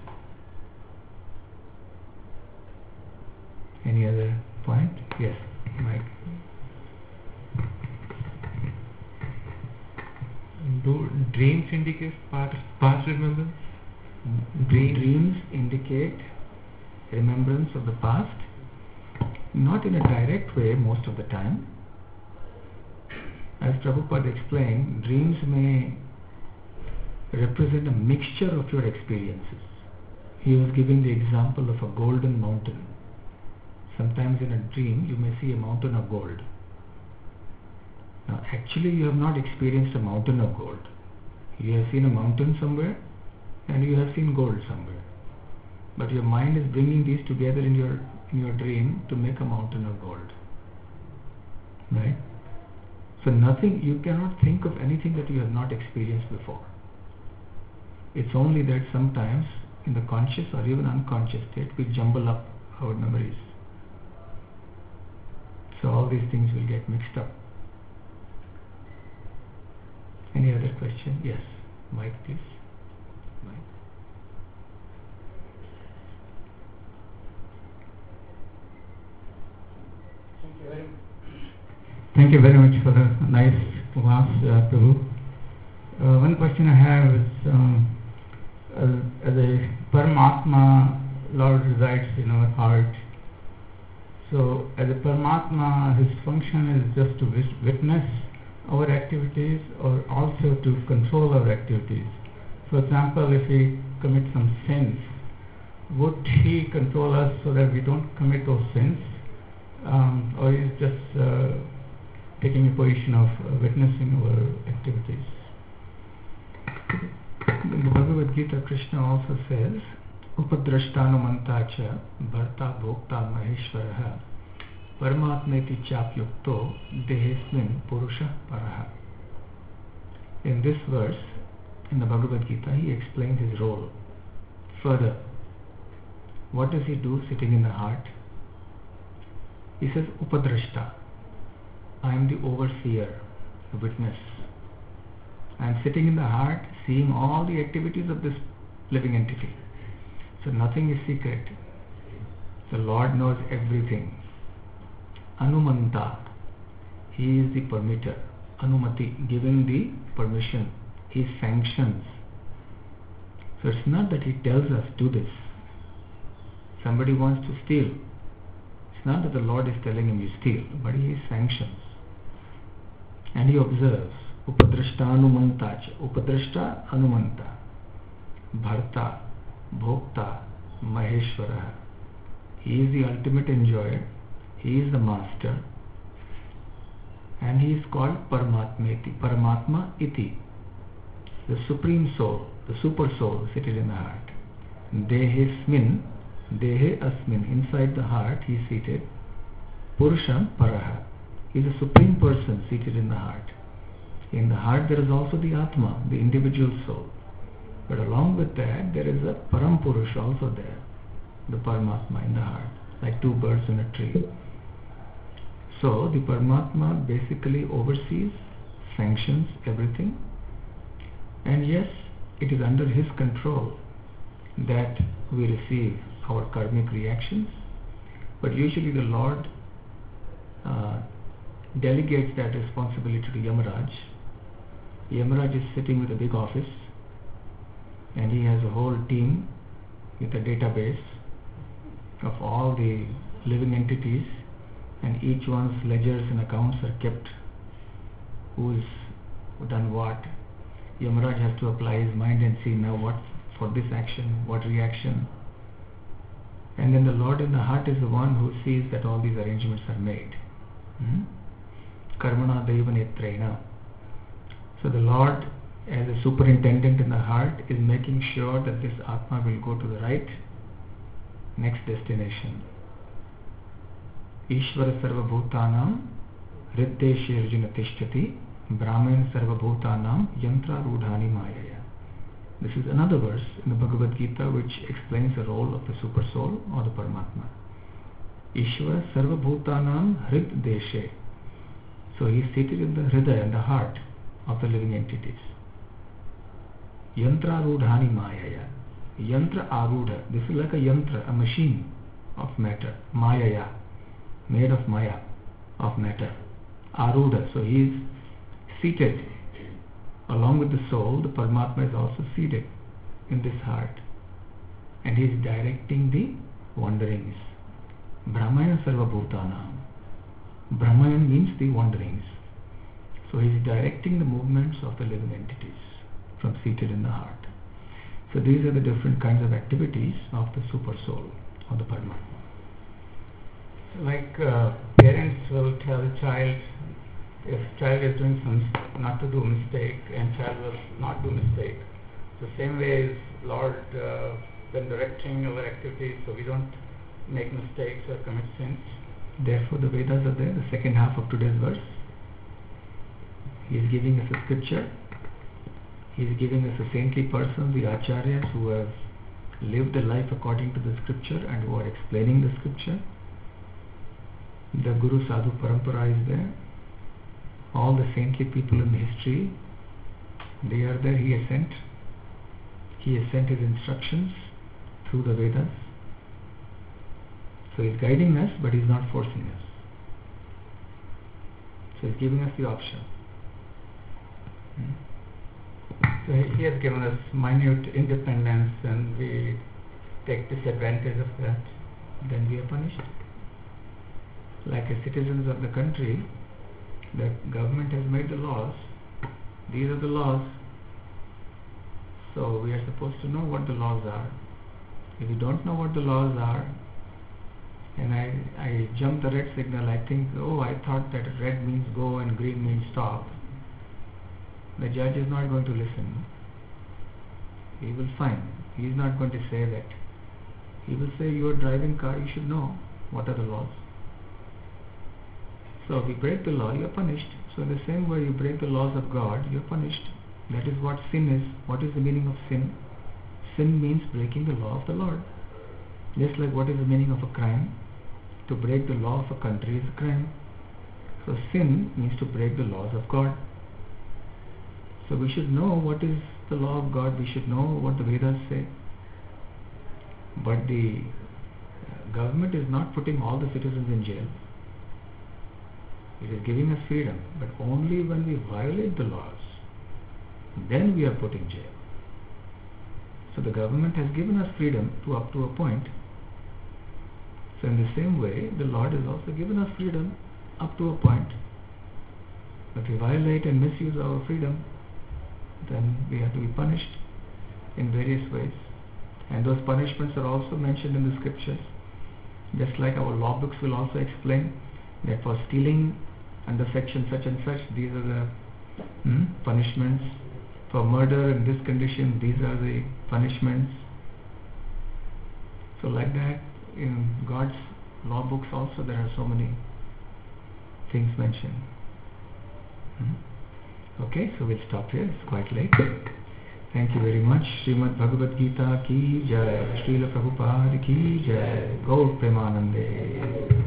Any other point? Yes, Mike. Do dreams indicate past, past remembrance? Dreams. Dreams indicate remembrance of the past, not in a direct way most of the time. As Prabhupada explained, dreams may represent a mixture of your experiences. He was giving the example of a golden mountain. Sometimes in a dream you may see a mountain of gold. Now actually you have not experienced a mountain of gold. You have seen a mountain somewhere and you have seen gold somewhere. But your mind is bringing these together in your in your dream to make a mountain of gold. Right? So nothing, you cannot think of anything that you have not experienced before. It's only that sometimes in the conscious or even unconscious state we jumble up our memories. So all these things will get mixed up. Any other question? Yes. Mike, please. Mike. very much. Thank you very much for the nice was, uh, Prabhu. Uh, one question I have is, um, as, as a Paramatma, Lord resides in our heart. So, as a Paramatma, his function is just to wis- witness our activities or also to control our activities. For example, if we commit some sins, would he control us so that we don't commit those sins? Um, or is just uh, taking a position of uh, witnessing our activities? In the Bhagavad Gita, Krishna also says, Upadrashtanumanta cha bharta bhokta maheshwaraha paramatmeti chapyukto dehesmin purusha paraha. In this verse, in the Bhagavad Gita, he explains his role further. What does he do sitting in the heart? He says, Upadrashta. I am the overseer, the witness. I am sitting in the heart, seeing all the activities of this living entity. So nothing is secret. The Lord knows everything. Anumanta. He is the permitter. Anumati, giving the permission. He sanctions. So it's not that he tells us, do this. Somebody wants to steal. It's not that the Lord is telling him you steal, but he sanctions. And he observes. Upadrashta anumanta cha. Upadrashta anumanta. Bharta, bhokta, maheshwara. He is the ultimate enjoyer. He is the master. And he is called Paramatmeti. Paramatma iti. The supreme soul, the super soul seated in the heart. Dehesmin, dehe asmin. Inside the heart he is seated. Purusham paraha. He is a supreme person seated in the heart. In the heart there is also the Atma, the individual soul. But along with that there is a Param Purush also there, the Paramatma in the heart, like two birds in a tree. So the Paramatma basically oversees, sanctions everything, and yes, it is under his control that we receive our karmic reactions, but usually the Lord uh, delegates that responsibility to Yamaraj. Yamaraj is sitting with a big office and he has a whole team with a database of all the living entities, and each one's ledgers and accounts are kept, who's done what. Yamaraj has to apply his mind and see now what for this action, what reaction. And then the Lord in the heart is the one who sees that all these arrangements are made. Hmm? Karmana Deva Netrena. So the Lord, as a superintendent in the heart, is making sure that this Atma will go to the right next destination. Ishvara Sarva Bhutanam Riddeshe Arjuna Tishtati Brahman Sarva Bhutanam Yantra Rudhani Mayaya. This is another verse in the Bhagavad Gita which explains the role of the Super Soul or the Paramatma. Ishvara Sarva Bhutanam Riddeshe. So he is seated in the Hridaya, in the heart of the living entities. Yantra Rudhani Mayaya. Yantra Arudha. This is like a yantra, a machine of matter. Mayaya. Made of Maya, of matter. Arudha. So he is seated. Along with the soul, the Paramatma is also seated in this heart. And he is directing the wanderings. Brahmaya Sarva Bhutanam. Brahmayan means the wanderings. So he is directing the movements of the living entities from seated in the heart. So these are the different kinds of activities of the super soul or the Paramatma. Like uh, parents will tell a child, if child is doing some, not to do mistake, and child will not do mistake. The same way is Lord uh, when directing our activities so we don't make mistakes or commit sins. Therefore the Vedas are there, the second half of today's verse. He is giving us a scripture. He is giving us a saintly person, the Acharyas who have lived a life according to the scripture and who are explaining the scripture. The Guru Sadhu Parampara is there. All the saintly people in history, they are there. He has sent. He has sent his instructions through the Vedas. So he is guiding us, but he is not forcing us. So he's giving us the option. Hmm? So he he has given us minute independence, and we take disadvantage of that, then we are punished. Like as citizens of the country, the government has made the laws. These are the laws. So we are supposed to know what the laws are. If we don't know what the laws are, and I, I jump the red signal, I think, oh, I thought that red means go and green means stop. The judge is not going to listen. He will fine. He is not going to say that. He will say, you are driving car, you should know what are the laws. So if you break the law, you are punished. So in the same way you break the laws of God, you are punished. That is what sin is. What is the meaning of sin? Sin means breaking the law of the Lord. Just like what is the meaning of a crime? To break the law of a country is a crime. So sin means to break the laws of God. So we should know what is the law of God. We should know what the Vedas say. But the government is not putting all the citizens in jail. It is giving us freedom, but only when we violate the laws, then we are put in jail. So the government has given us freedom to up to a point. So in the same way, the Lord has also given us freedom up to a point. If we violate and misuse our freedom, then we have to be punished in various ways. And those punishments are also mentioned in the scriptures. Just like our law books will also explain that for stealing under section such and such, these are the hmm, punishments. For murder in this condition, these are the punishments. So like that, in God's law books also there are so many things mentioned. Hmm? Okay, so we'll stop here. It's quite late. Thank you very much. Srimad Bhagavad Gita ki jai. Srila Prabhupada ki jai. Gaur Premanande.